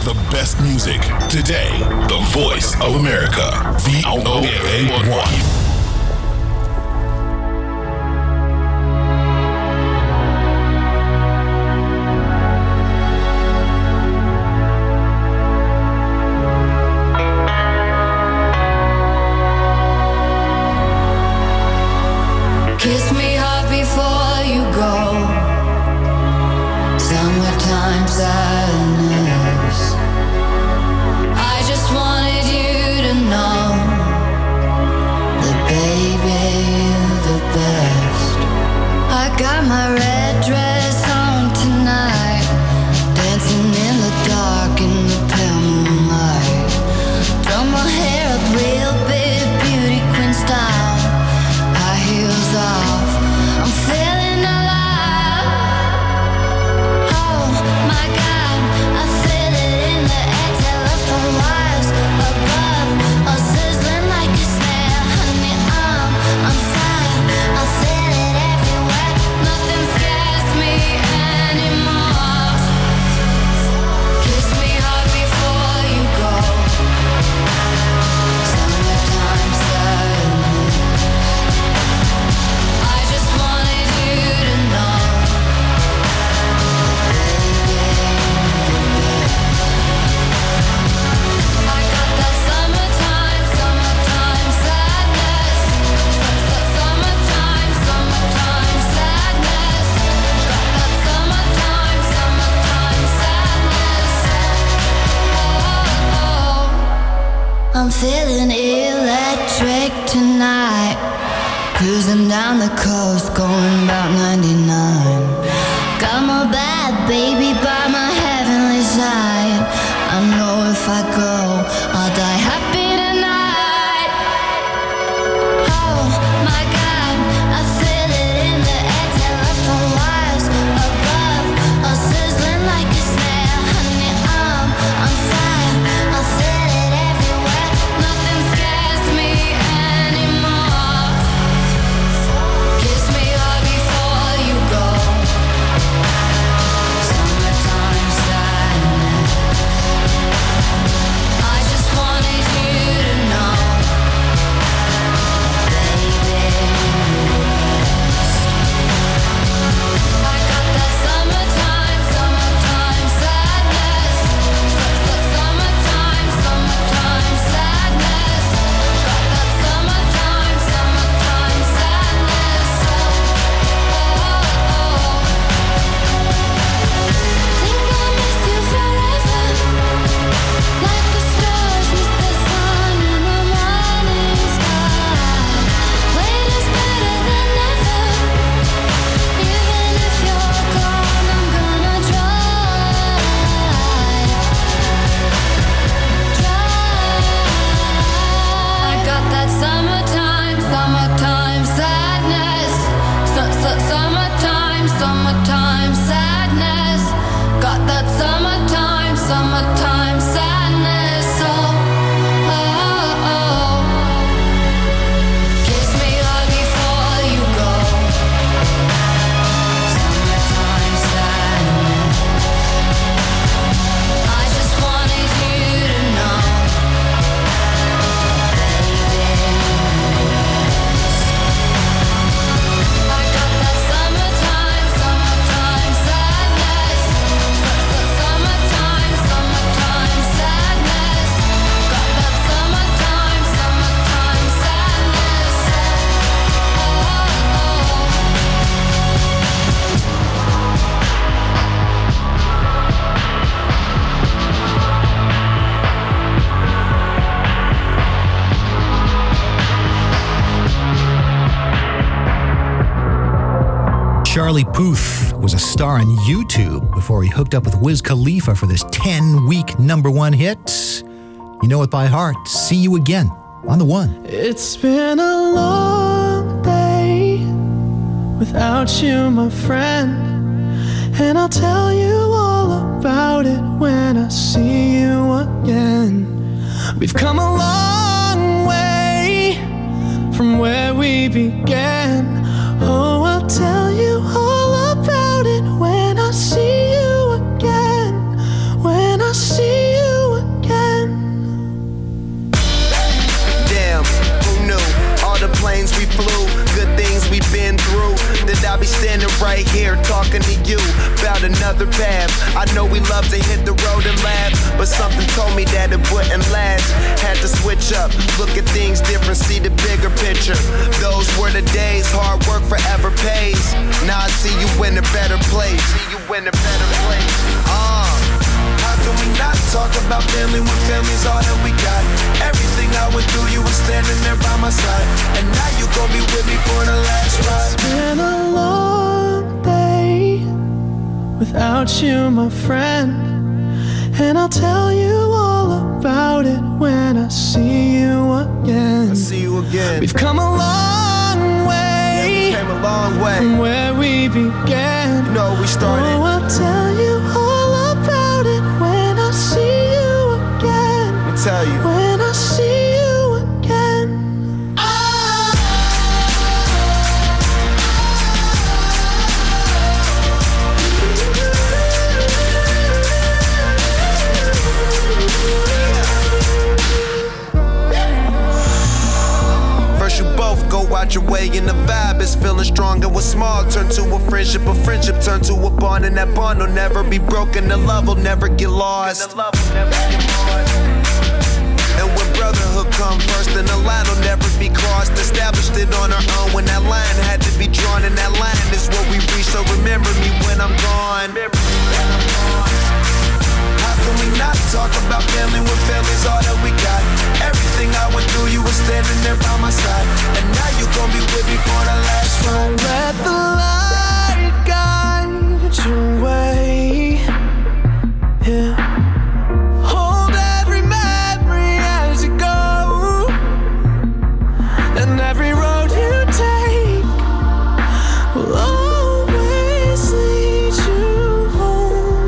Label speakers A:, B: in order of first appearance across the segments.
A: The best music today. The voice of America. VOA1.
B: Kiss me hard before you go. Summertime sadness. I just wanted you to know that baby, you're the best. I got my red dress on tonight, dancing in the dark in the pale moonlight. Done my hair up real big, beauty queen style. Heels off, I'm feeling alive. Oh my God, I feel it in the air. Telephone wires above, all sizzling like a snare. Honey, I'm fire. I feel it everywhere. Nothing scares me anymore. Kiss me hard before you go. Summertime sadness. I just wanted you to know, baby, you're the best. I got that summertime sadness. Summertime sadness. Got that summertime sadness. Oh, I'm feeling electric tonight. Cruising down the coast, going about 99. Got my bad baby by my heavenly side. I know if I go, I'll die happy tonight. Oh my God, I feel it in the air. Telephone wires above, all sizzling like a snare. Honey, I'm fire. I feel it everywhere. Nothing scares me anymore. Kiss me hard before you go. Summertime sadness. I just wanted you to know, baby, you're the best. I got that summertime sadness. Summertime sadness. Got that summertime sadness. Think I'll miss you forever, like the stars miss the sun in the morning sky. Wait is better than never. Even if you're gone, I'm gonna try. I got that summertime sadness. Summertime sadness. Got that summertime sadness. Oh. Kiss me hard before you go. Summertime sadness. I just wanted you to know, baby, you're the best. I got that summertime sadness. Summertime sadness. Got that summertime sadness.
C: Charlie Puth was a star on YouTube before he hooked up with Wiz Khalifa for this 10-week #1 hit. You know it by heart. See You Again on the one.
D: It's been a long day without you, my friend, and I'll tell you all about it when I see you again. We've come a long way from where we began. Oh, I'll tell you all about it when I see you again. When I see you
E: in a better place.
D: How can we not talk about family when family's all that we got? Everything I went through, you were standing there by my side, and now you gon' be with me for the last ride. It's been a long day without you, my friend, and I'll tell you all about it when I see you again.
E: I see you again.
D: We've come a long way,
E: yeah, we came a long way
D: from where we began.
E: You know we started.
D: Oh, I'll tell you all about it when I see you again.
E: Let me tell you.
D: When I see you again.
E: First you both go out your way and the vibe is feeling strong, and what's small turn to a friendship turn to a bond, and that bond will never be broken, the love will never get lost. And when brotherhood come first, then the line will never be crossed. Established it on our own when that line had to be drawn, and that line is what we reach, so remember me when I'm gone.
D: How can we not talk about family when family's all that we got? Everything I went through, you were standing there by my side, and now you gon' be with me for the last ride. Let the light guide your way, yeah. Hold every memory as you go, and every road you take will always lead you home.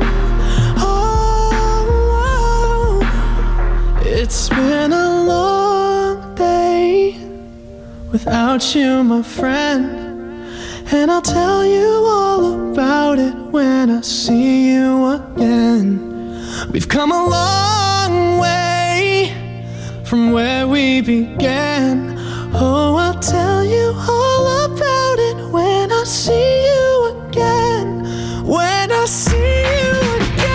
D: Oh, it's been a long day without you, my friend, and I'll tell you all about it when I see you again. We've come a long way from where we began. Oh, I'll tell you all about it when I see you again. When I see you again.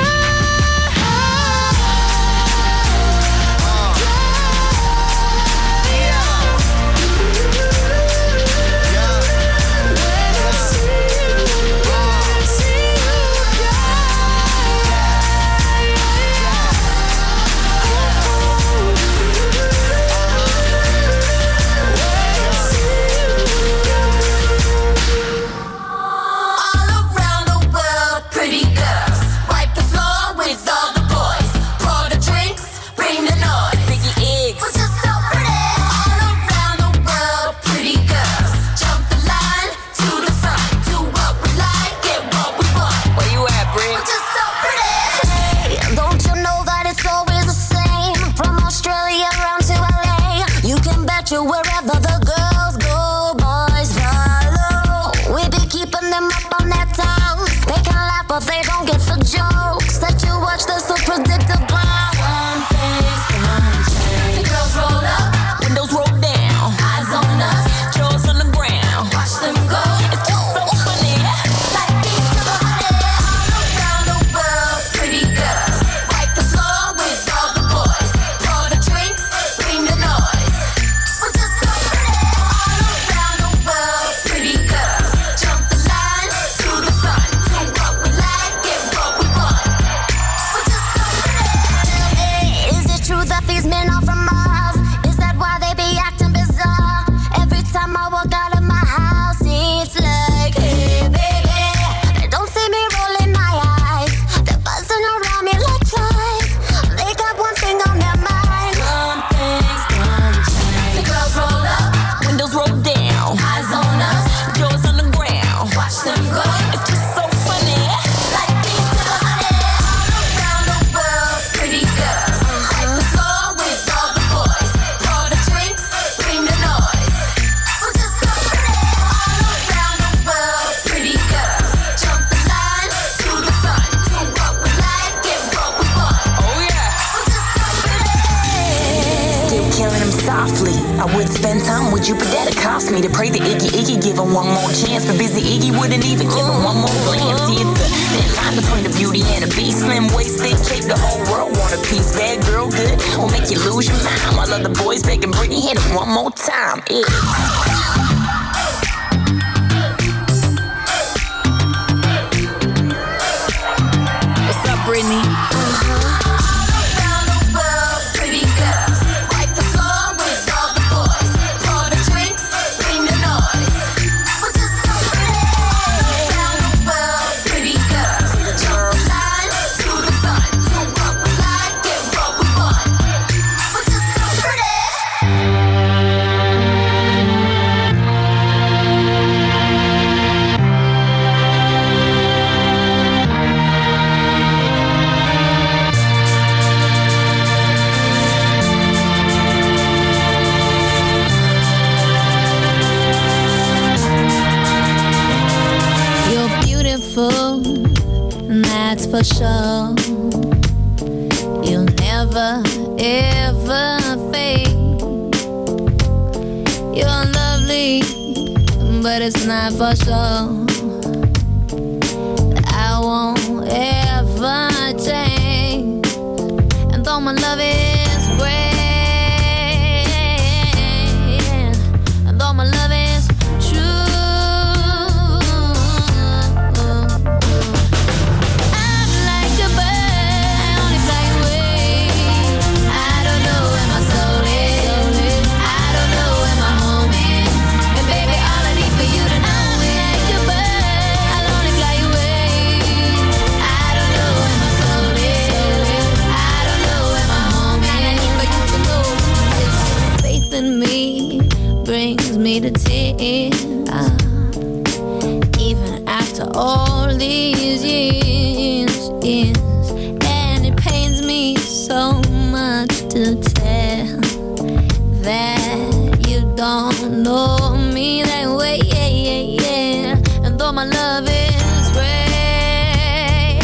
F: Wherever the girls go, boys follow. We be keeping them up on that town. They can laugh, but they don't get the jokes. That you watch, they're so predictable. Some things don't change. The girls roll up, windows roll down, eyes on us, jaws on the ground. Watch them go. It's just so funny. Like these to the honey. All around the world, pretty girls wipe the floor with all the boys. Pour the drinks, bring the noise. These men are from Mars. Is that why they be acting bizarre? Every time I walk out of my house, it's like, hey baby. They don't see me rolling my eyes. They're buzzing around me like flies. They got one thing on their mind. Some things don't change. The girls roll up, windows roll down, eyes on us, jaws on the ground. Watch them go. It's just so funny. Like these to the honey. All around the world, pretty girls. With all the boys, pour the drinks, bring the noise. We're just so pretty. All around the world, pretty girls. Jump the line to the front. Do what we like, get what we want. Oh yeah. We're just so pretty. Still killing him softly. I would spend time with you, but that'd cost me to pray to Iggy, give him one more chance. But busy Iggy wouldn't even give him one more glance. See, it's a thin line between the beauty and the beast. Slim waist, thick shape, the whole world want a piece. Bad girl, good, will make you lose your mind. While other boys begging Britney, hit him one more time. Yeah.
B: never, ever fade. You're lovely, but it's not for sure. I won't ever change. And though my love is great, and though my love is true, I'm like a bird, I only fly away. I don't know where my soul is, I don't know where my home is. And baby, all I need for you to know is like a bird, I'll only fly away. I don't know where my soul is, I don't know where my home is. All I need for you to know is faith in me brings me to tears. Even after all these years, and it pains me so much to tell that you don't know me that way, and though my love is great,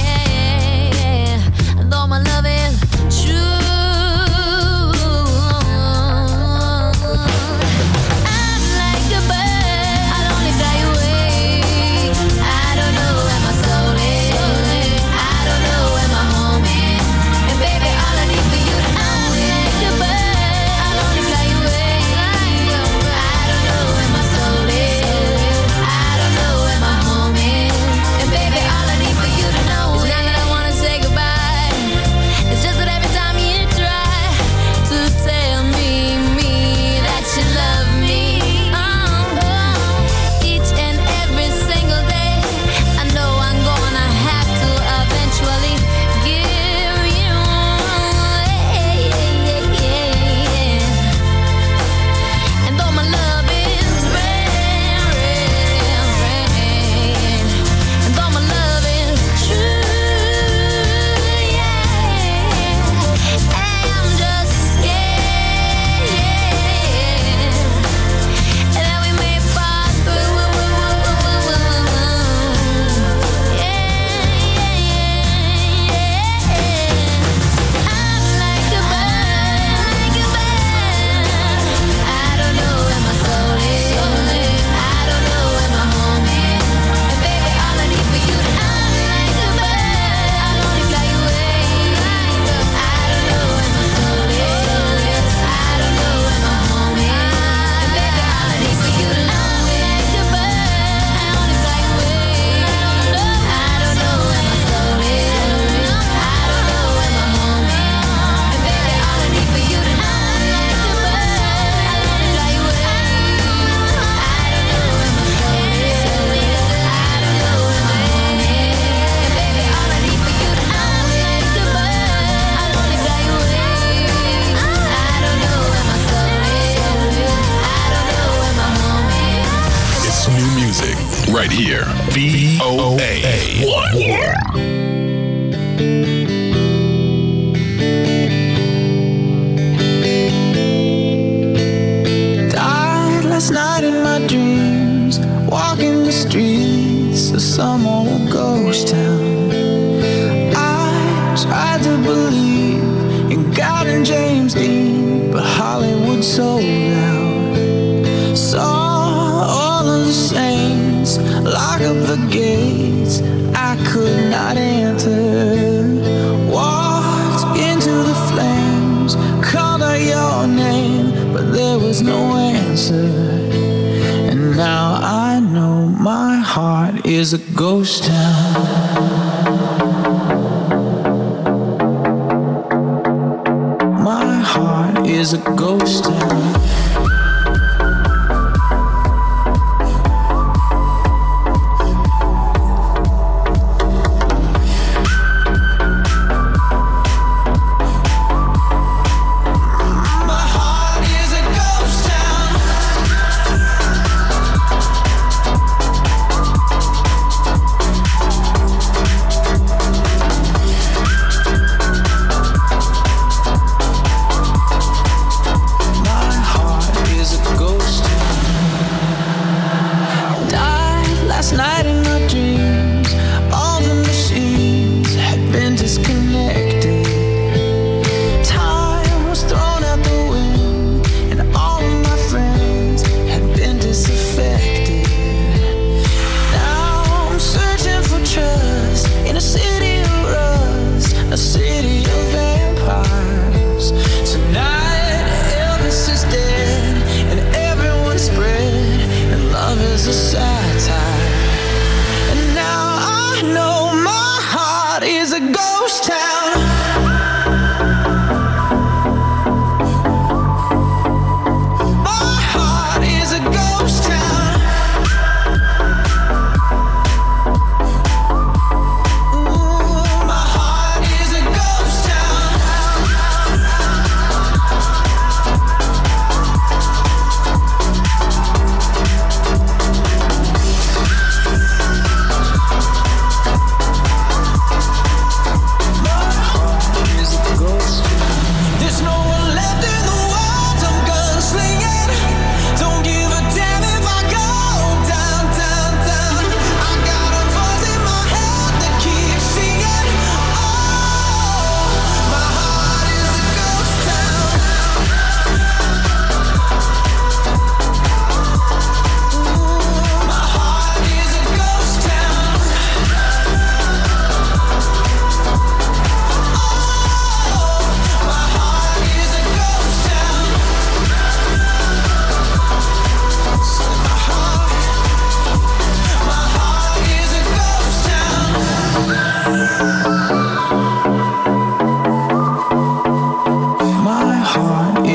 B: and though my love is true, I'm like a bird, I'll only fly away. I don't know where my soul is, I don't know where my home is. And baby, all I need for you to know is like a bird, I'll only fly away. I don't know where my soul is, I don't know where my home is. And baby, all I need for you to know is not that I wanna say goodbye. It's just that every time you try to tell me that you love me, each and every single day, I know I'm gonna have to eventually give you. And though my love is rare, and though my love is true, I'm just scared that we may fall through. I'm like a bird, I don't know where my soul is, I don't know where my home is. And baby, all I need for you to know is like a bird, I'll only fly away. I don't know where my soul is, I don't know where my home is. And baby, all I need for you to know is like a bird, I'll only fly away. I don't know where my soul is, I don't know where my home is. And baby, all I need for you to know is like a bird, I'll only fly away. I don't know where my soul is, I don't know where my home is. And baby, all I need for you to know is like a bird, I'll only fly away. I don't know where my soul is, I don't know where my home is.
A: It's new music right here. VOA1.
D: Died last night in my dreams, walking the streets of some old ghost town. I tried to believe in God and James Dean, but Hollywood sold out. Saw all of the saints lock up the gates I could not enter. Walked into the flames, called out your name, but there was no answer. And now I know my heart is a ghost town. My heart is a ghost town. My heart is a ghost town. My heart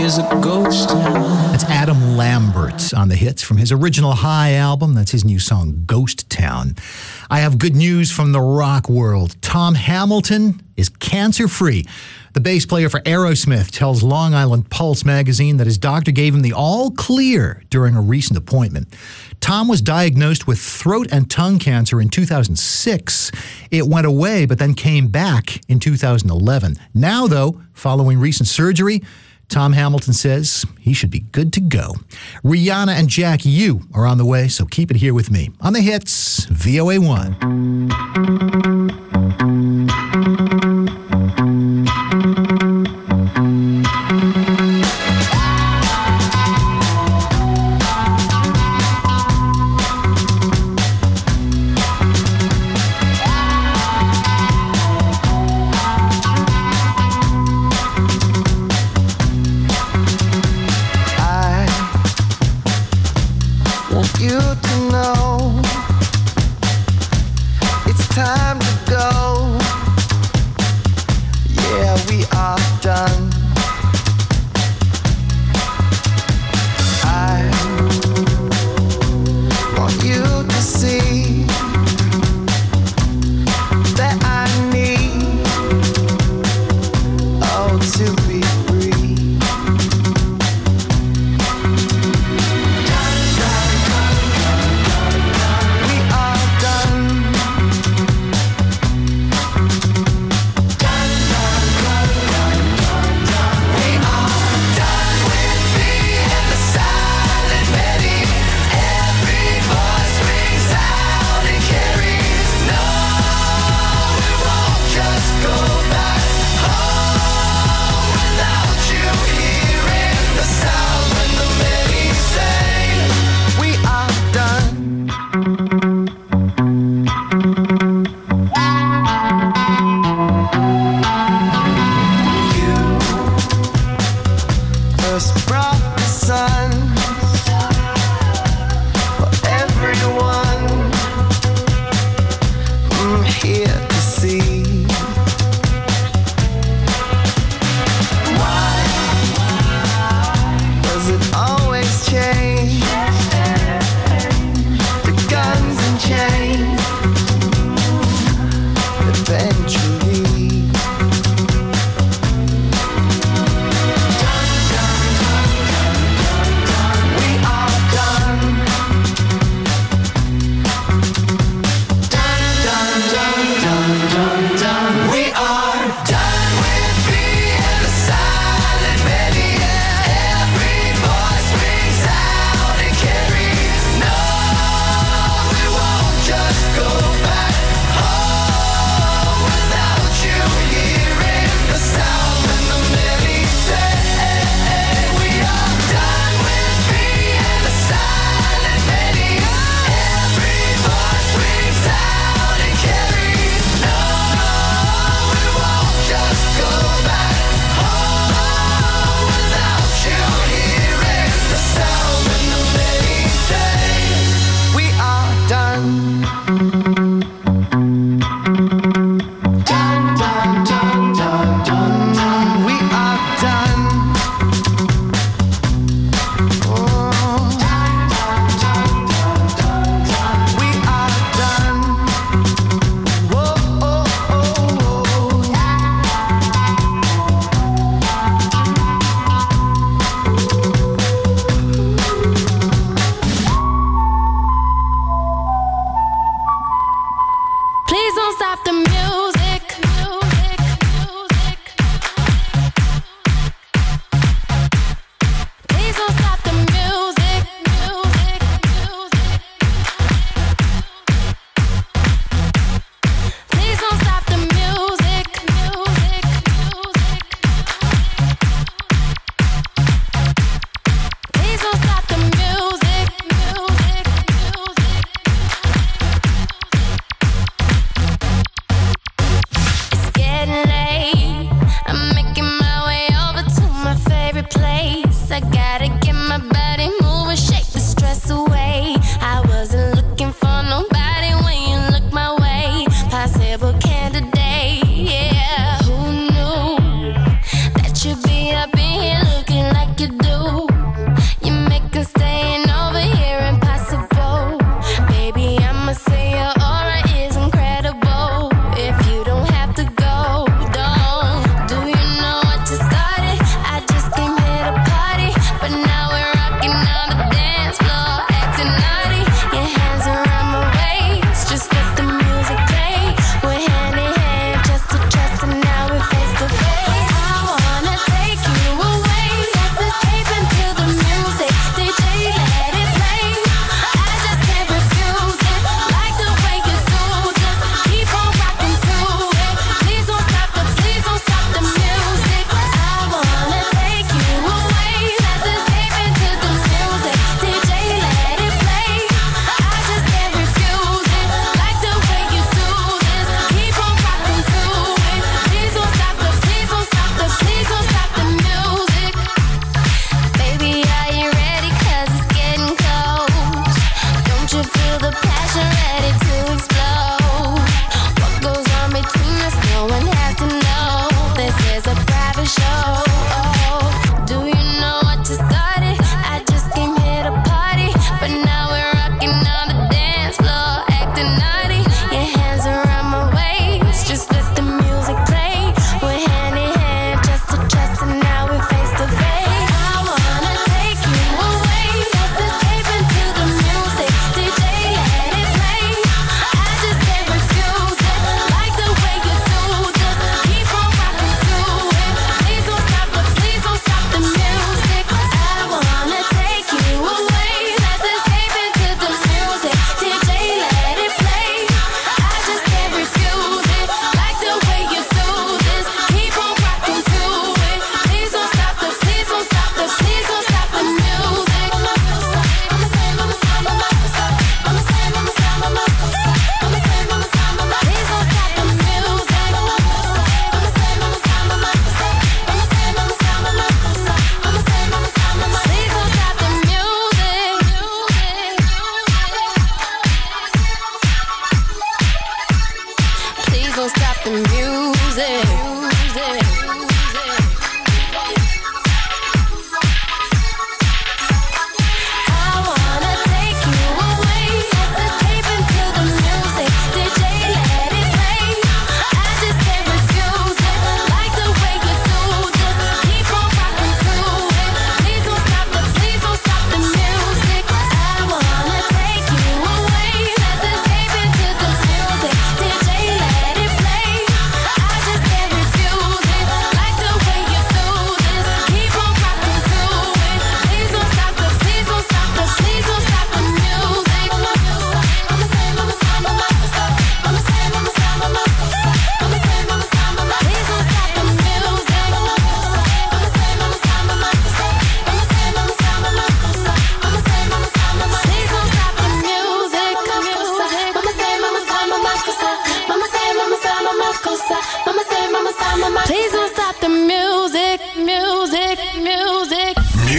D: is a ghost town.
C: That's Adam Lambert on the hits from his original High album. That's his new song, Ghost Town. I have good news from the rock world. Tom Hamilton is cancer-free. The bass player for Aerosmith tells Long Island Pulse magazine that his doctor gave him the all clear during a recent appointment. Tom was diagnosed with throat and tongue cancer in 2006. It went away, but then came back in 2011. Now, though, following recent surgery, Tom Hamilton says he should be good to go. Rihanna and Jack U are on the way, so keep it here with me. On the hits, VOA1.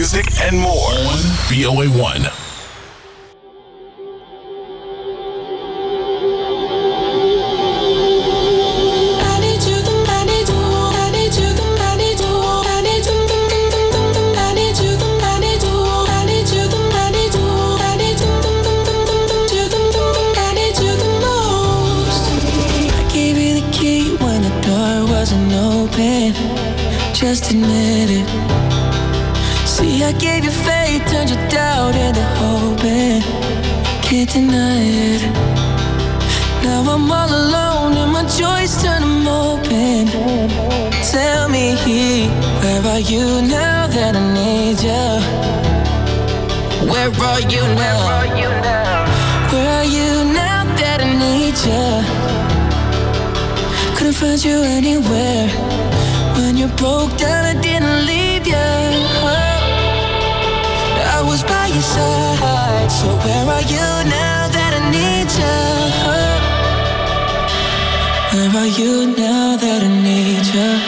A: music, and more on VOA1.
D: Just admit it. See, I gave you faith, turned your doubt into hope, and can't deny it. Now I'm all alone and my joys turn them open. Tell me, where are you now that I need you? Where are you now? Where are you now that I need you? Couldn't find you anywhere. When you broke down, I didn't leave you. I was by your side. So where are you now that I need you? Where are you now that I need you?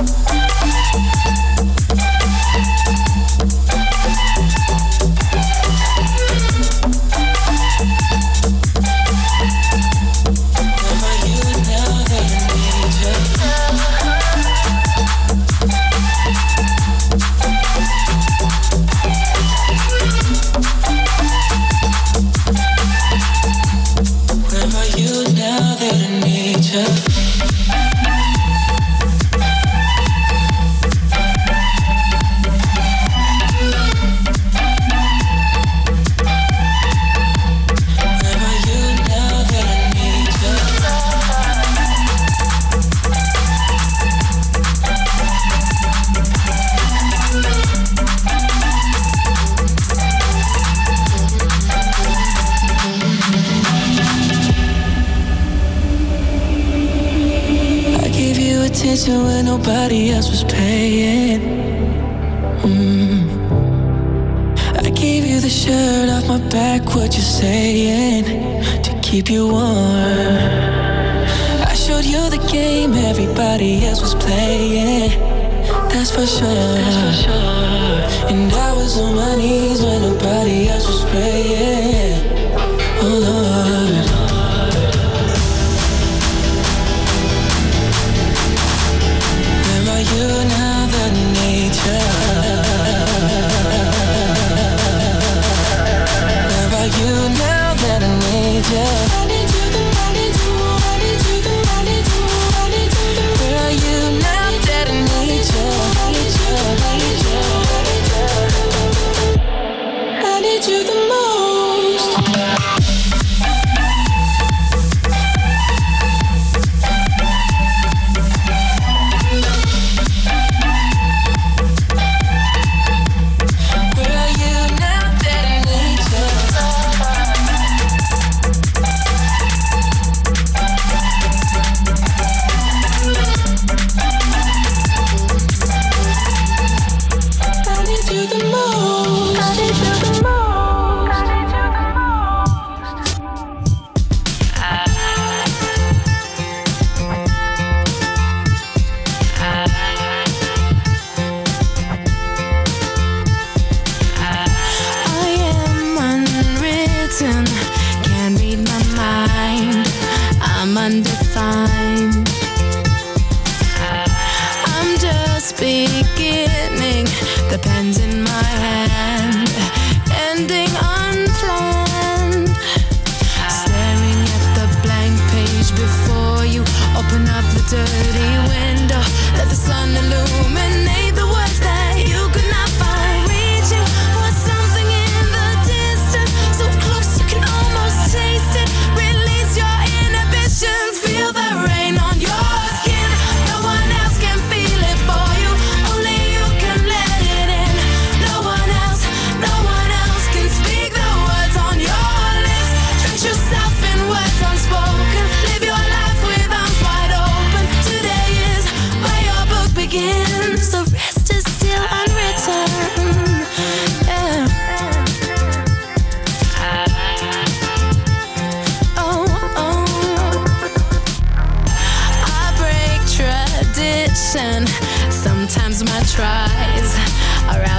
D: When nobody else was paying. I gave you the shirt off my back, what you saying, to keep you warm. I showed you the game everybody else was playing. That's for sure. And I was on my knees when nobody else was praying. Oh Lord. You now that I need you. Where are you now that I need you? I need you, I need you, I need you, I need you, I need you. Where are you now that I need you? I need you, I need you, I need you the most.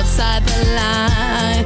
G: outside the line.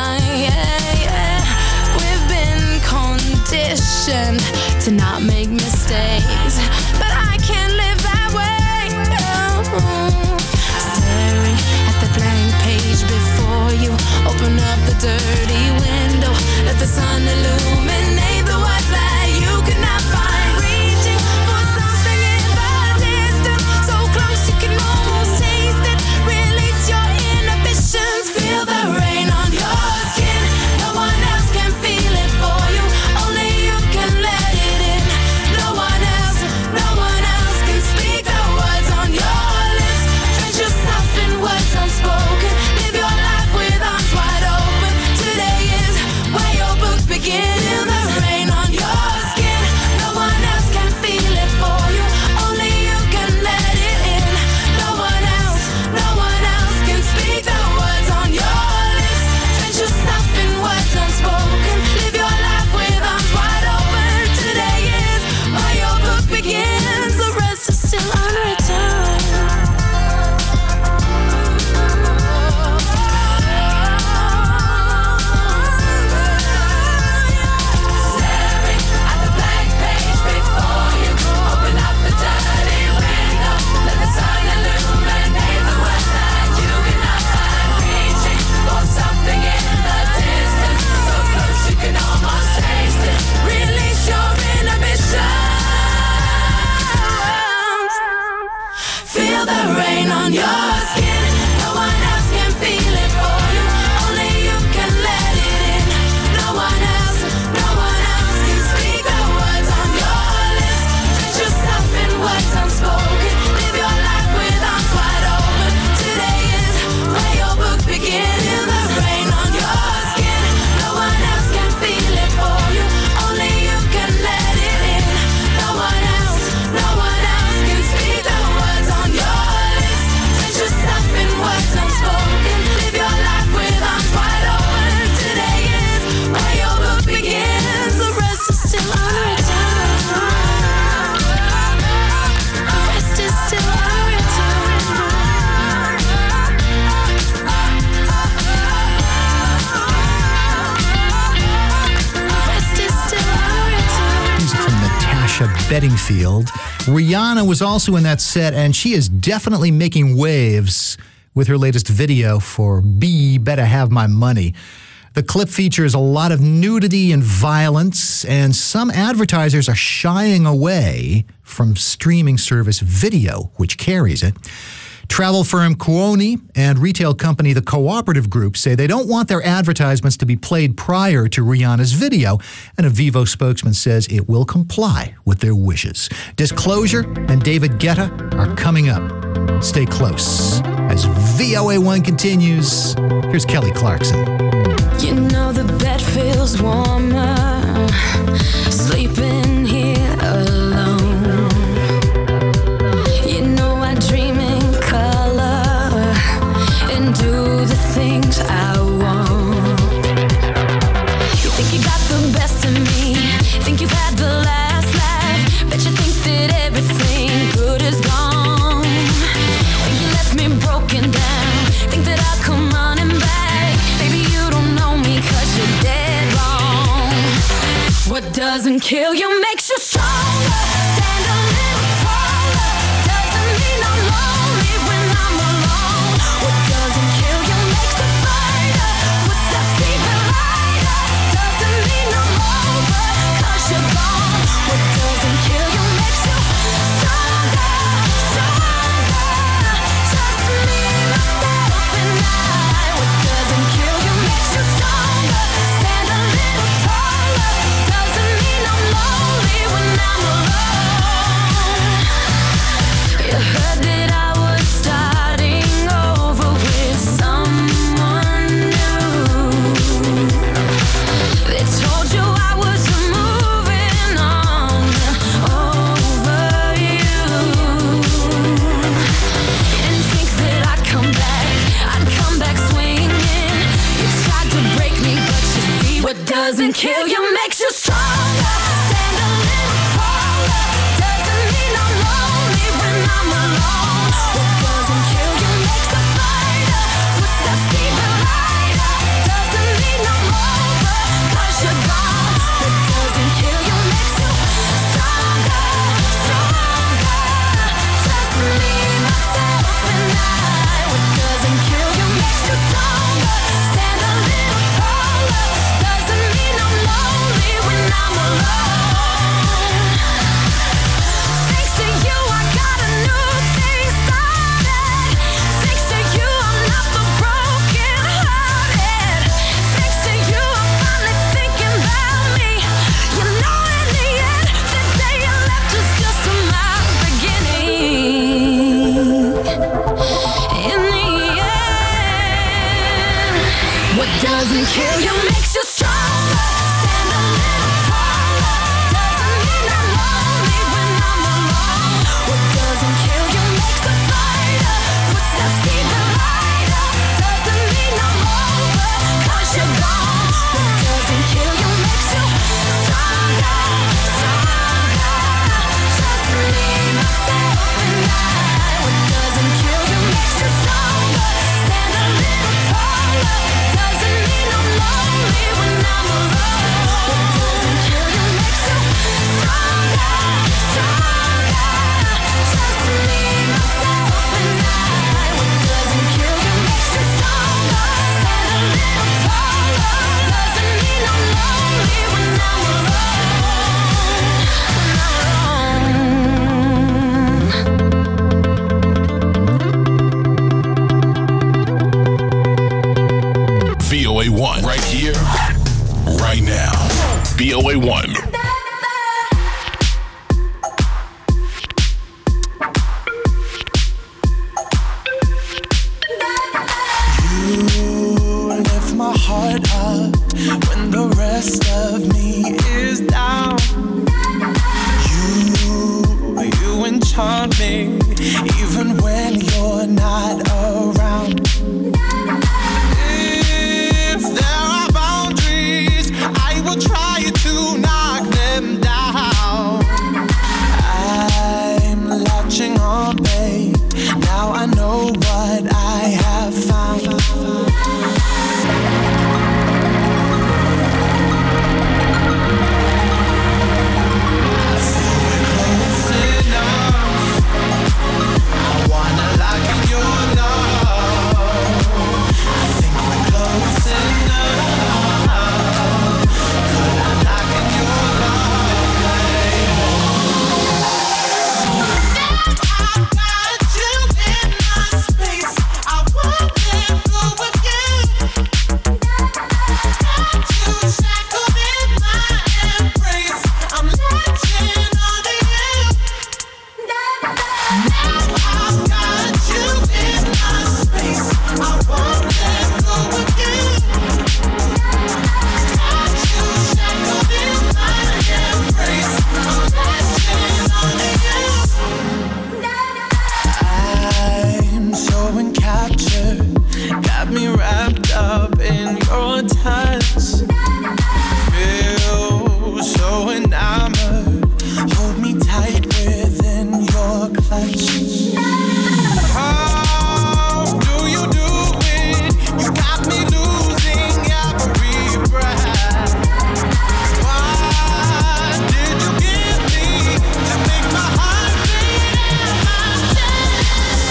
G: We've been conditioned to not make mistakes, but I can't live that way. No. Staring at the blank page before you, open up the dirty window, let the sun illuminate the words that you cannot find. Reaching for something in the distance, so close you can almost taste it. Release your inhibitions, feel the rain on your skin. No one else can feel it for you, only you can let it in. No one else can speak the words on your lips. Drench yourself in words unspoken, live your life with arms wide open. Today is where your book begins. Feel the rain on your skin. No one else can feel it for you, only you can let it in. No one else can speak the words on your lips. Drench yourself in words unspoken, live your life with arms wide open. Today is where your book begins. The rest is still unwritten. Staring at the blank page before you, open up the dirty window, let the sun illuminate the words that you cannot find. Reaching for something in the distance, so close you can almost taste it. Release your inhibitions. Feel the rain on your skin. No one else can feel it for you, only you can let it in. No one else can speak the words on your lips. Drench yourself in words unspoken, live your life with arms wide open. Today is where your book begins. Feel the rain on your skin. No one else can feel it for you, only you can let it in. No one else can speak the words on your lips. Drench yourself in words unspoken, live your life with arms wide open. Today is where your book begins. The rest is still unwritten. The rest is still unwritten. The rest is still unwritten.
C: Music from Natasha Bedingfield. Rihanna was also in that set, and she is definitely making waves with her latest video for Be Better Have My Money. The clip features a lot of nudity and violence, and some advertisers are shying away from streaming service video, which carries it. Travel firm Kuoni and retail company The Cooperative Group say they don't want their advertisements to be played prior to Rihanna's video, and a Vivo spokesman says it will comply with their wishes. Disclosure and David Guetta are coming up. Stay close as VOA1 continues. Here's Kelly Clarkson.
G: You know the bed feels warmer, sleeping here alone. You know I dream in color and do the things I want. You think you got the best of me, think you've had the last laugh, bet you think that everything good is gone. Think you left me broken down, think that I'll come running back. Baby, you don't know me 'cause you're dead wrong. What doesn't kill you makes you stronger. Stand a little taller. Doesn't mean I'm lonely when I'm alone. What doesn't kill you makes a fighter. Footsteps even lighter. Doesn't mean I'm over 'cause you're gone. What doesn't kill you makes you stronger, stronger. Just me, myself, and I. What doesn't kill you makes you stronger. Stand a little taller. Doesn't mean I'm lonely when I'm alone. You heard that I was starting over with someone new. They told you I was moving on over you. You didn't think that I'd come back swinging. You tried to break me, but you see what doesn't kill you makes you stronger. Stand a little taller. Doesn't mean I'm lonely when I'm alone. What doesn't kill you makes a fighter. Footsteps even doesn't kill you makes you stronger. Stand a little taller. Doesn't mean I'm lonely when I'm alone. What doesn't kill you makes a fighter. Footsteps even lighter. Doesn't mean I'm over, 'cause you're gone. What doesn't kill you makes you stronger, stronger. Just me, myself, and I. What doesn't kill you makes you stronger. Stand a little taller. Doesn't mean I'm lonely when I'm alone. What doesn't kill you makes you stronger, stronger. Just me, myself, and I. What doesn't kill you makes you stronger. Stand a little taller. Doesn't mean I'm lonely when I'm alone.
A: VOA1, right here, right now. VOA1.
D: You lift my heart up when the rest of me is down. You enchant me even when you're not around. If there are boundaries, I will try to knock them down. I'm latching on, babe. Now I know what I have found. I feel we're close enough. I wanna lock in your love. I think we're close enough. Could I lock in your love, babe? I got you in my space. I won't let go of you. Got you shackled in my embrace. I'm latching onto you. Now I've got you in my space. I won't let go of you. Got you shackled in my embrace. I'm latching onto you. I'm so encaptured, got me wrapped up in your touch. Feel so enamored, hold me tight within your clutch. How do you do it? You got me losing every breath. What did you give me to make my heart beat in my chest?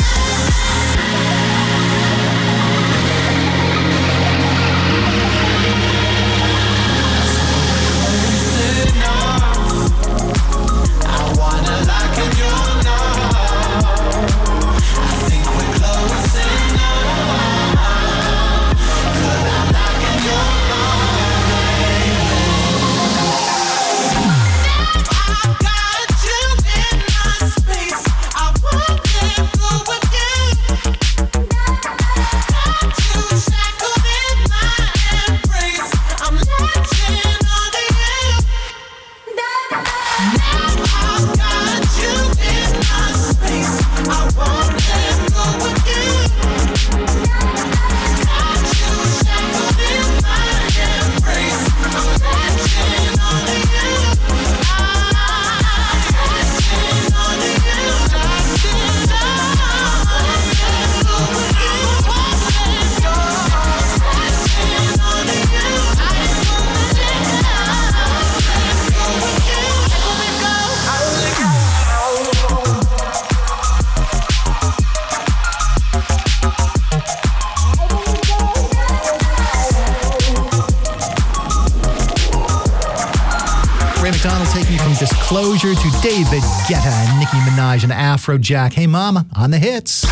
C: Disclosure to David Guetta and Nicki Minaj and Afrojack. Hey Mama on the hits.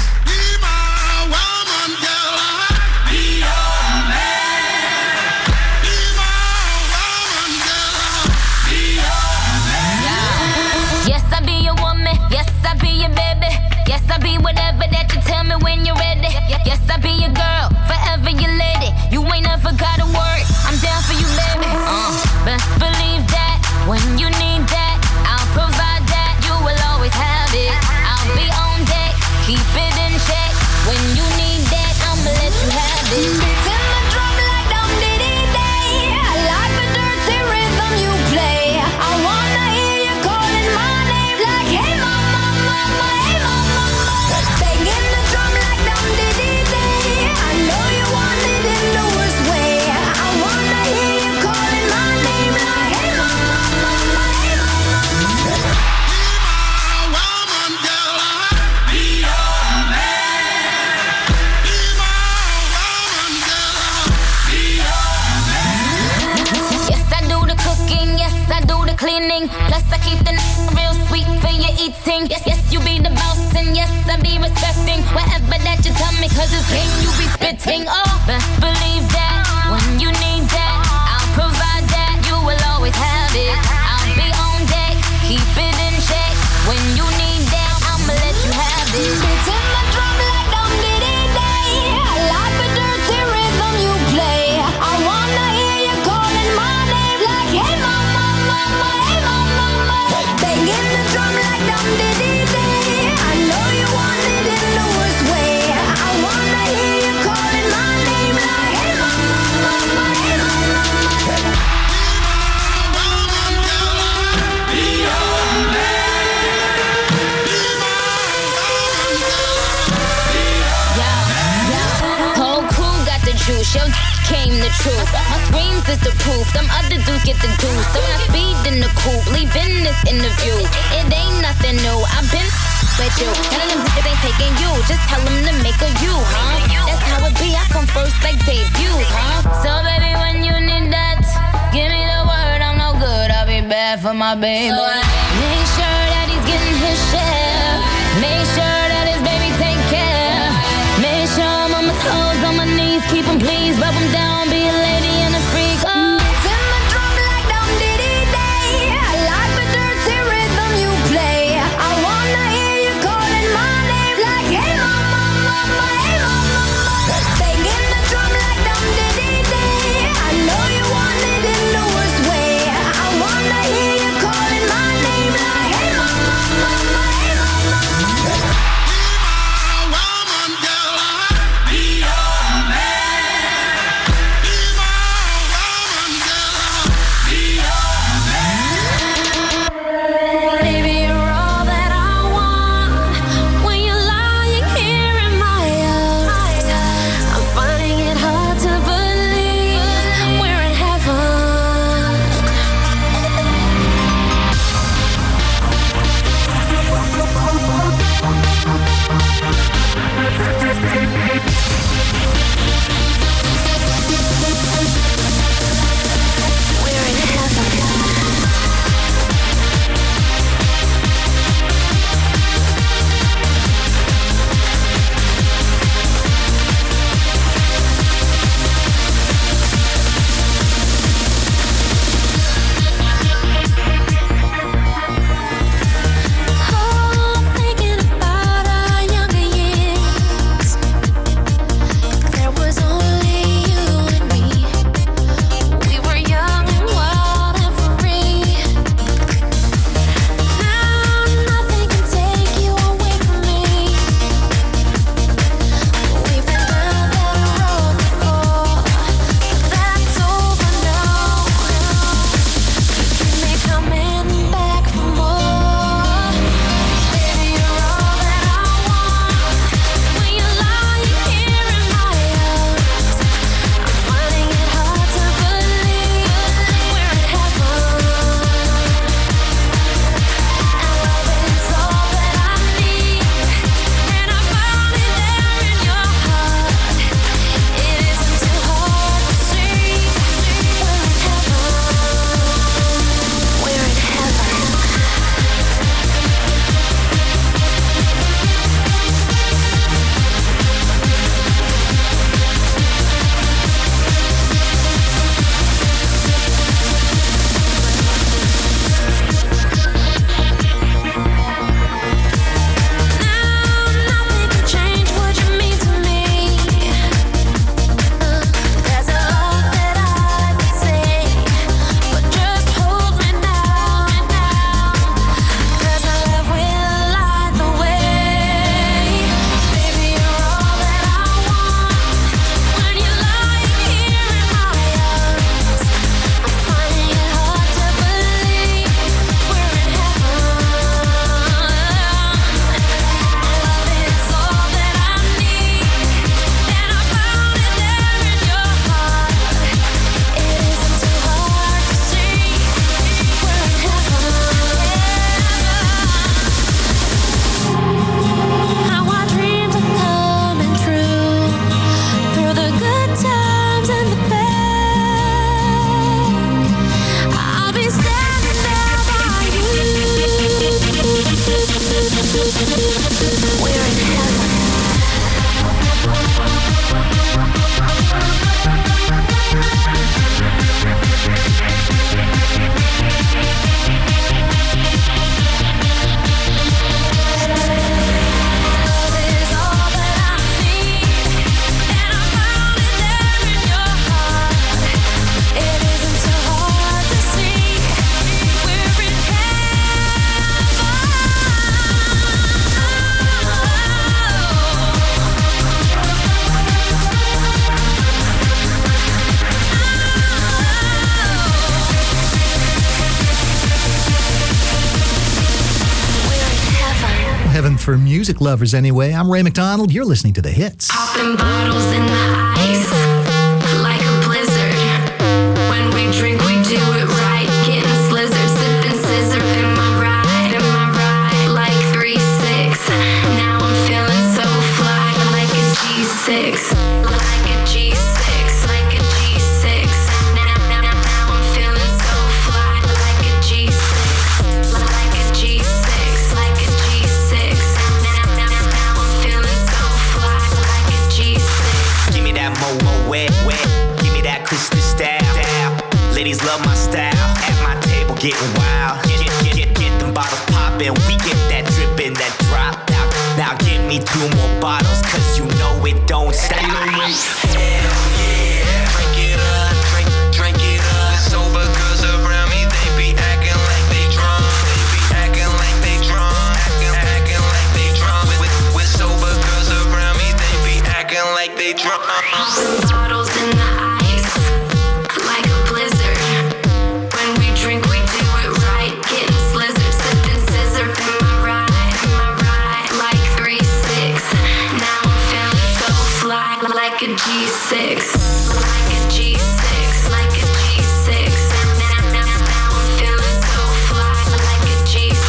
F: Yes, I be your woman. Yes, I be your baby. Yes, I be whatever that you tell me when you're ready. Yes, I be your girl, forever your lady. You ain't never got have it. Beating the drum like dum diddy day. I like the dirty rhythm you play. I wanna hear you calling my name like hey mama, mama, hey mama. Banging the drum like dum diddy day. I know you want it in the worst way. I wanna hear you calling my name like hey mama, mama, hey mama. Cleaning, plus I keep the real sweet for your eating. Yes, yes, you be the boss, and yes, I be respecting whatever that you tell me, cause it's game you be spitting. Oh, best believe that when you need that, I'll provide that. You will always have it. I'll be on deck, keep it in check. When you need that, I'ma let you have it. Beating the drum like dum diddy day. I like the dirty rhythm you play. I wanna hear you calling my name like hey mama, mama, hey mama, mama. Banging the drum like dum diddy day. I know you want it in the worst way. I wanna hear you calling my name like hey mama, mama, hey mama. Whole crew got the juice, yo came the truth. My screams is the proof, them other dudes get the juice. So when I speed in the coupe, leaving this interview, it ain't nothing new. I've been with you, none of them niggas ain't taking you. Just tell them to make a you, huh? That's how it be, I come first like debuts, huh? So baby, when you need that, give me the word, I'm no good, I'll be bad for my baby. So make sure that he's getting his share. Make sure that his baby take care. Make sure I'm on my toes, on my knees, keep him please, rub him down, be a lady and a freak. Oh. Beating the drum like dum diddy day. I like the dirty rhythm you play. I wanna hear you calling my name like hey mama, mama, hey mama. Banging the drum like dum diddy day. I know you want it in the worst way. I wanna hear you calling my name like hey mama, mama, hey mama.
C: for music lovers anyway. I'm Ray McDonald. You're listening to The Hits.
G: Popping bottles in the ice like a blizzard. When we drink, we do it right. Getting slizzard, sipping scissor. Am I right? Like 3-6. Now I'm feeling so fly, like a G6. Like a G6. Like a G6. Now I'm feeling so fly, like a G6. Like a G6. Like a G6. Now I'm feeling so fly, like a G6.
H: Give me that mo wet. Give me that crystal style. Ladies love my style. At my table getting wild. Get them bottles poppin'. We get that drippin', that drop. Now give me 2 more bottles, cause you know it don't stop. Hell yeah. Drink it up, drink it up. Sober girls around me, they be acting like they drunk. They be acting like they drunk. Acting like they drunk. With sober girls around me, they be acting like they drunk.
G: Bottles in the ice like a blizzard. When we drink, we do it right. Getting slizzard, sipping scissor. Am I right? Like 3-6. Now I'm feeling so fly, like a G6. Like a G6. Like a G6. Now I'm feeling so fly, like a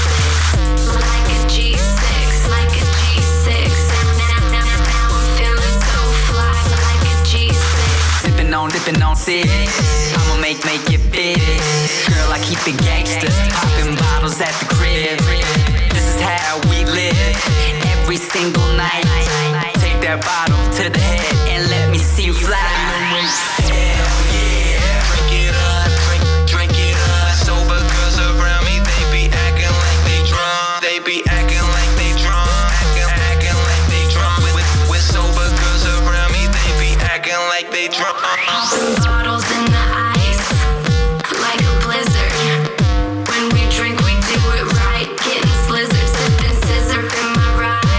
G: G6. Like a G6. Like a G6. Now I'm feeling so fly, like a G6.
H: Dipping on six. I'ma make it big. Girl, I keep it gangsta. Popping bottles at the crib. This is how we live. Every single night. Take that bottle to the head and let me see you fly. Hell yeah. Drink it up, drink it up. Sober girls around me, they be acting like they drunk. They be acting like they drunk. Acting like they drunk. With sober girls around me, they be acting like they drunk.
G: Popping bottles in the ice like a blizzard. When we drink, we do it right. Getting slizzard, sipping scissor. Am I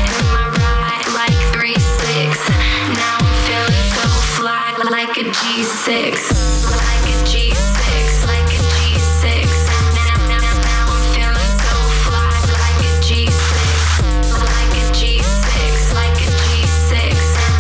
G: right? Like 3-6. Now I'm feeling so fly, like a G6. Like a G6. Like a G6. Now I'm feeling so fly, like a G6. Like a G6. Like a G6.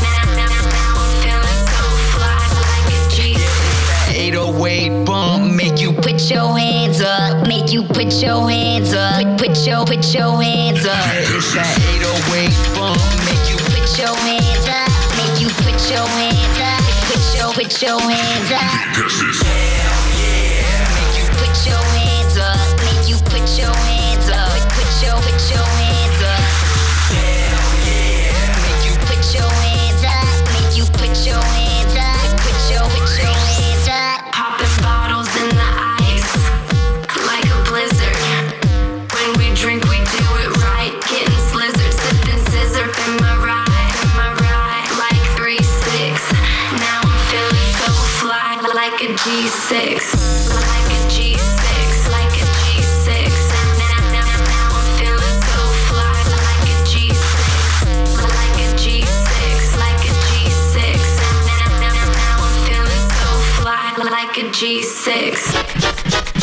G: Now I'm feeling so fly, like a G6.
H: 808 bump, make you
F: Put your hands up, make you put your hands up. Put your hands up.
H: It's that 808 bump, make you
F: Put your hands up, make you put your hands up. Put your hands up.
H: hell yeah.
F: Make you put your hands up, make you put your hands up. Put your hands up.
H: Hell yeah.
F: Make you put your hands up, make you put your hands up. Put your hands up.
G: Popping bottles in the ice like a blizzard. When we drink, we do it right. Getting slizzard, sipping scissor. Am I right? Like 3-6. Now I'm feeling so fly, like a G6. Like a G6. Like a G6. Now I'm feeling so fly, like a G6. Like a G6. Like a G6. Now I'm feeling so fly, like a G6.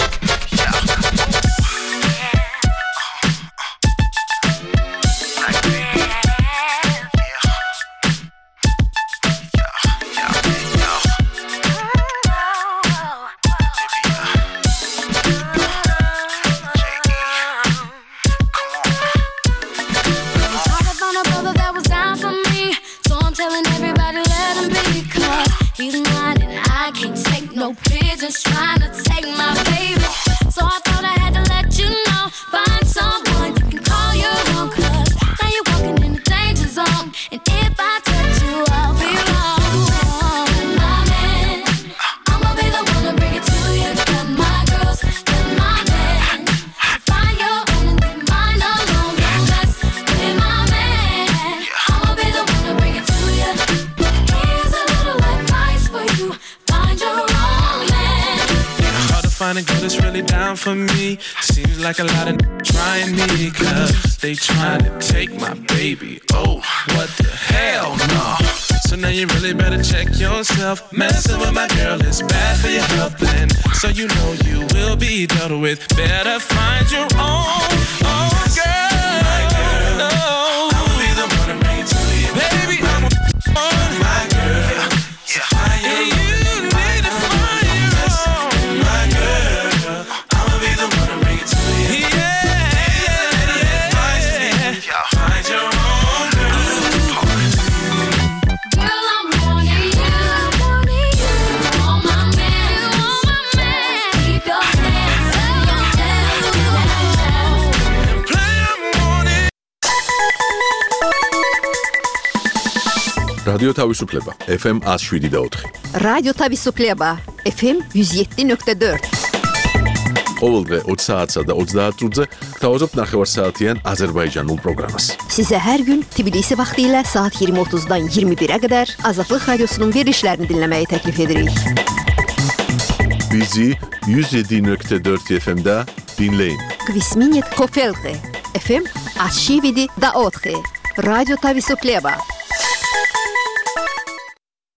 G: No pigeons trying to take my baby. So I thought I had to let you know. Find someone you can call your own. Cause now you're walking in the danger zone. And if I touch you, I'll be wrong. My man, I'ma be the one to bring it to you. Got my girls, got my man. So find your own and leave mine alone. Don't mess with my man. I'ma be the one to bring it to you. Here's a little advice for you. Find your own.
D: Find a girl that's really down for me. Seems like a lot of trying me, cause they trying to take my baby. Oh, what the hell, no. So now you really better check yourself. Messing with my girl is bad for your health, and so you know you will be dealt with. Better find your own girl. My girl. No.
I: რადიო თავისუფლება FM 107.4.
J: რადიო თავისუფლება FM 107.4.
I: ყოველდღე 20 საათსა და 30 წუთზე გთავაზობთ ნახევარსაათიან აზერბაიჯანულ პროგრამას.
J: Sizə hər gün Tbilisi vaxtı ilə saat 20:30-dan 21-ə qədər Azadlıq Radiosunun verilişlərini dinləməyi təklif edirik.
I: Bizi 107.4 FM-də dinləyin.
J: Kvisminit Kofelqi FM 107.4. Radyo Tavisufleba.